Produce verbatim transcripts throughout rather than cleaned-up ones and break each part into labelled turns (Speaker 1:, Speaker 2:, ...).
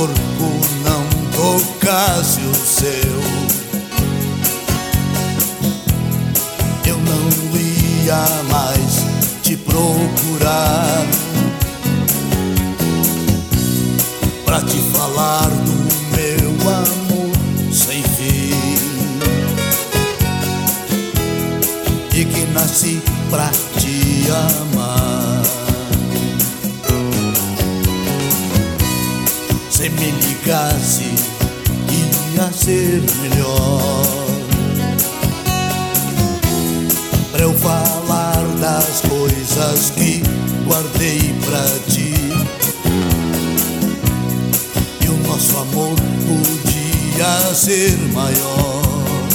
Speaker 1: corpo não tocasse o seu, eu não ia mais te procurar pra te falar do meu amor sem fim, e que nasci pra te amar. Se me ligasse, ia ser melhor pra eu falar das coisas que guardei pra ti, e o nosso amor podia ser maior,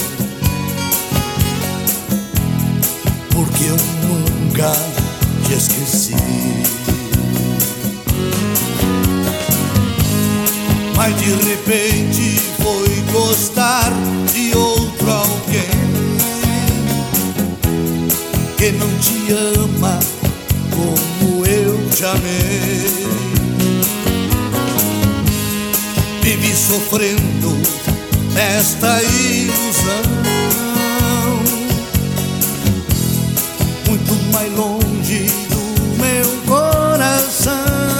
Speaker 1: porque eu nunca te esqueci. Mas de repente foi gostar de outro alguém que não te ama como eu te amei. Vivi sofrendo nesta ilusão, muito mais longe do meu coração.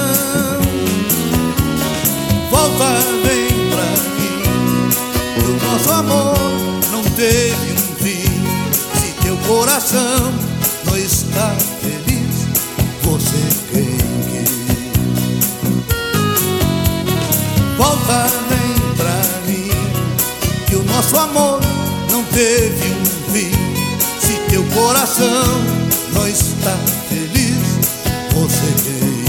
Speaker 1: Volta, vem pra mim, o nosso amor não teve um fim. Se teu coração não está feliz, você quem quis. Volta, vem pra mim, que o nosso amor não teve um fim. Se teu coração não está feliz, você quem quis.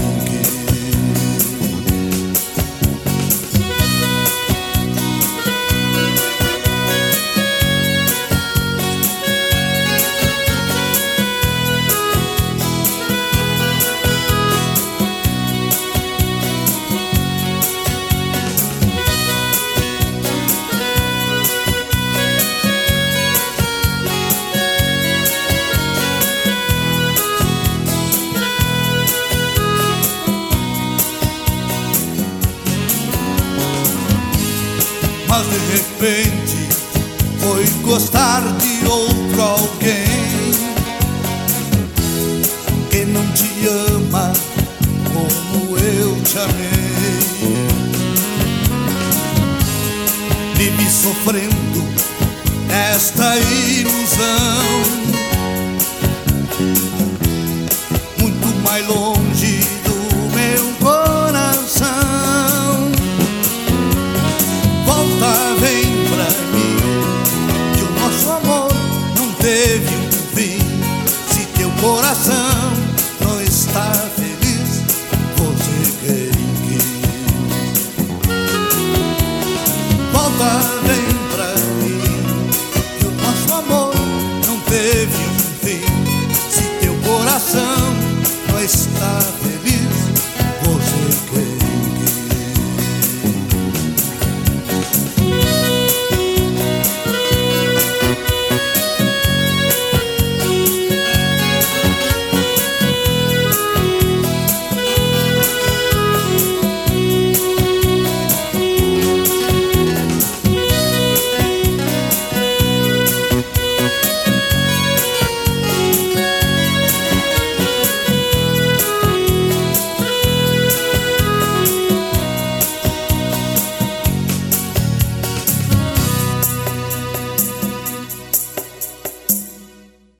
Speaker 1: Mas de repente foi gostar de outro alguém que não te ama como eu te amei. Vivi sofrendo nesta ilusão, muito mais longe do meu coração. Vem pra mim, que o nosso amor não teve um fim. Se teu coração não está feliz, você quem quis. Volta, vem pra mim, que o nosso amor não teve um fim. Se teu coração não está feliz,